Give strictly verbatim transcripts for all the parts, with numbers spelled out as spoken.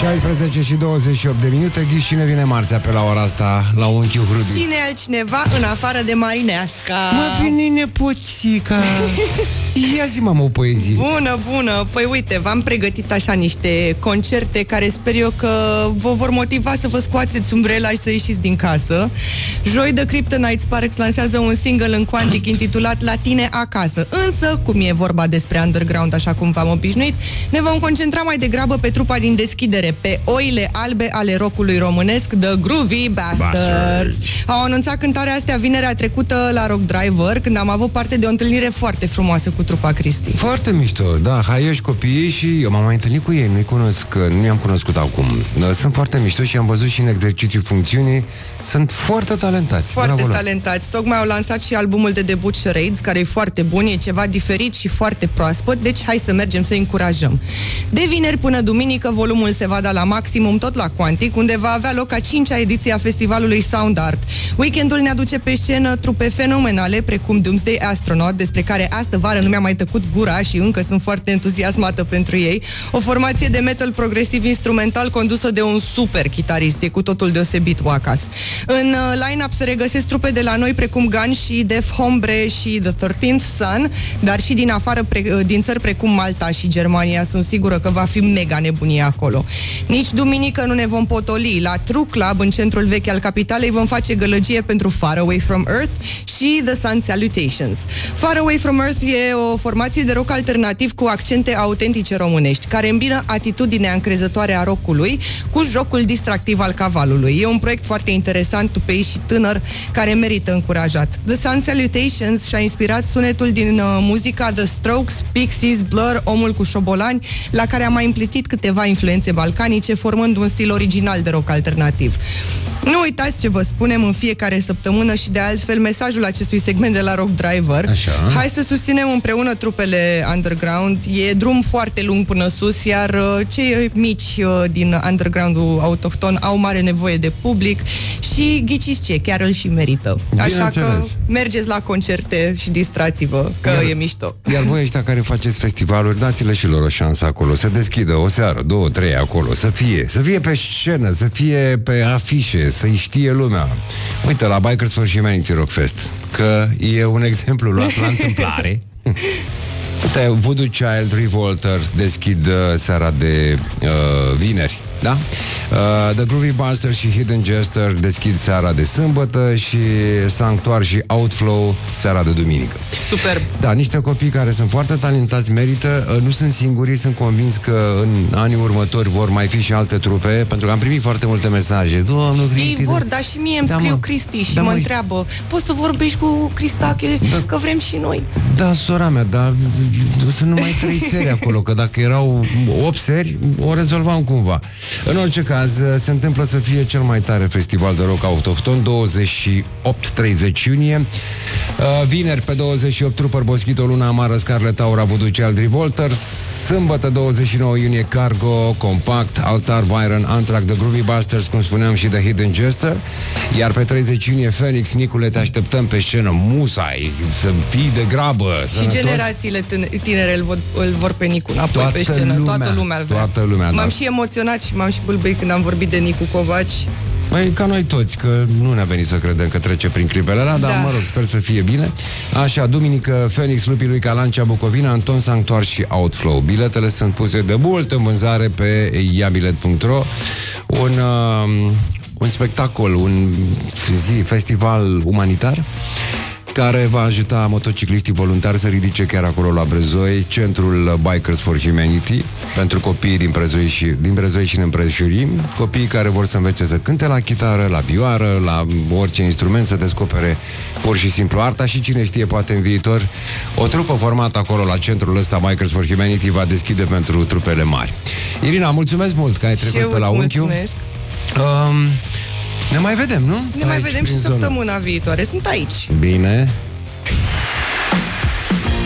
șaisprezece și douăzeci și opt de minute. Ghiși cine vine marțea pe la ora asta la unchiul Hrubi? Cine altcineva în afară de Marineasca? Mă vine nepoțica. Ia zi, mă, o poezie. Bună, bună. Păi uite, v-am pregătit așa niște concerte care sper eu că vă vor motiva să vă scoateți umbrela și să ieșiți din casă. Joi The Kryptonite Sparks lansează un single în Quantic intitulat La tine acasă. Însă, cum e vorba despre underground, așa cum v-am obișnuit, ne vom concentra mai degrabă pe trupa din deschidere, pe oile albe ale rockului românesc, The Groovy Bastards. Au anunțat cântarea astea vinerea trecută la Rock Driver, când am avut parte de o întâlnire foarte frumoasă cu trupa Cristi. Foarte mișto, da, haioși copiii și eu m-am mai întâlnit cu ei, nu-i cunosc, nu i-am cunoscut acum. Sunt foarte mișto și am văzut și în exercițiu funcțiunii, sunt foarte talentați. Foarte Bravo, talentați. Tocmai au lansat și albumul de debut Charades, care e foarte bun, e ceva diferit și foarte proaspăt, deci hai să mergem să încurajăm. De vineri până duminică, volumul se va da la maximum tot la Quantic, unde va avea loc a cincea ediție a festivalului Sound Art. Weekendul ne aduce pe scenă trupe fenomenale, precum Doomsday Astronaut, despre care astă vară nu mi-a mai tăcut gura și încă sunt foarte entuziasmată pentru ei. O formație de metal progresiv instrumental condusă de un super chitarist, e cu totul deosebit Wacas. În uh, line-up se regăsesc trupe de la noi precum Gun și Def Hombre și The thirteenth Sun, dar și din afară, pre, uh, din țări precum Malta și Germania. Sunt sigură că va fi mega nebunie acolo. Nici duminică nu ne vom potoli. La True Club, în centrul vechi al capitalei, vom face gălăgie pentru Far Away From Earth și The Sun Salutations. Far Away From Earth e o formație de rock alternativ cu accente autentice românești, care îmbină atitudinea încrezătoare a rockului cu jocul distractiv al cavalului. E un proiect foarte interesant, tupei și tânăr, care merită încurajat. The Sun Salutations și-a inspirat sunetul din uh, muzica The Strokes, Pixies, Blur, Omul cu șobolani, la care a mai împletit câteva influențe balcanice, formând un stil original de rock alternativ. Nu uitați ce vă spunem în fiecare săptămână și de altfel mesajul acestui segment de la Rock Driver. Așa. Hai să susținem împreună trupele underground. E drum foarte lung până sus, iar uh, cei mici uh, din underground-ul autohton au mare nevoie de public și ghiciți ce, chiar îl și merită. Așa că mergeți la concerte și distrați-vă, că iar, e mișto. Iar voi ăștia care faceți festivaluri, dați-le și lor o șansă acolo, să deschidă o seară, două, trei acolo, să fie, să fie pe scenă, să fie pe afișe, să-i știe lumea. Uite, la Bikers for Humanity Rockfest, că e un exemplu luat la întâmplare. Uite, Voodoo Child, Revolter deschid uh, seara de uh, vineri, da? Uh, The Groovy Bastards și Hidden Jester deschid seara de sâmbătă și Sanctuar și Outflow seara de duminică. Superb! Da, niște copii care sunt foarte talentați, merită, uh, nu sunt singurii, sunt convins că în anii următori vor mai fi și alte trupe, pentru că am primit foarte multe mesaje. Domnul Cristi... Ei vor, dar și mie îmi da, scriu mă. Cristi și da, mă măi. întreabă, poți să vorbești cu Cristache, da. că vrem și noi. Da, sora mea, dar sunt numai trei seri acolo, că dacă erau opt seri, o rezolvam cumva. În orice caz, se întâmplă să fie cel mai tare festival de rock autohton, douăzeci și opt treizeci iunie. Vineri pe douăzeci și opt Trooper Boschito, Luna Amară, Scarlet Aura, Voodoo Child, Revolter. Sâmbătă douăzeci și nouă iunie Cargo, Compact, Altar, Byron, Anthrax, The Groovy Bastards, cum spuneam, și The Hidden Jester. Iar pe treizeci iunie Phoenix, Nicule, te așteptăm pe scenă, musai, să fii de grabă. Și sănătos. Generațiile tinere îl vor, îl vor pe Nicu înapoi toată pe scenă, lumea, toată lumea. Toată lumea, M-am da. și emoționat și m-am și bâlbâit când am vorbit de Nicu Covaci. Păi, ca noi toți, că nu ne-a venit să credem că trece prin clipele alea, dar, da. mă rog, sper să fie bine. Așa, duminică, Phoenix, Lupii lui Calancea, Bucovina, Anton Sanctuar și Outflow. Biletele sunt puse de mult în vânzare pe iabilet punct ro. Un, uh, un spectacol, un zi, festival umanitar care va ajuta motocicliștii voluntari să ridice chiar acolo la Brezoi centrul Bikers for Humanity pentru copiii din Brezoi și, din Brezoi și în împrejurim, copiii care vor să învețe să cânte la chitară, la vioară, la orice instrument, să descopere pur și simplu arta și cine știe, poate în viitor o trupă formată acolo la centrul ăsta Bikers for Humanity va deschide pentru trupele mari. Irina, mulțumesc mult că ai trecut pe la Unchiu. Um, Ne mai vedem, nu? Ne mai vedem și săptămâna viitoare. Sunt aici. Bine.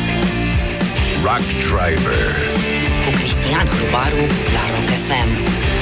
Rock Driver cu Cristian Hrubaru la Rock F M.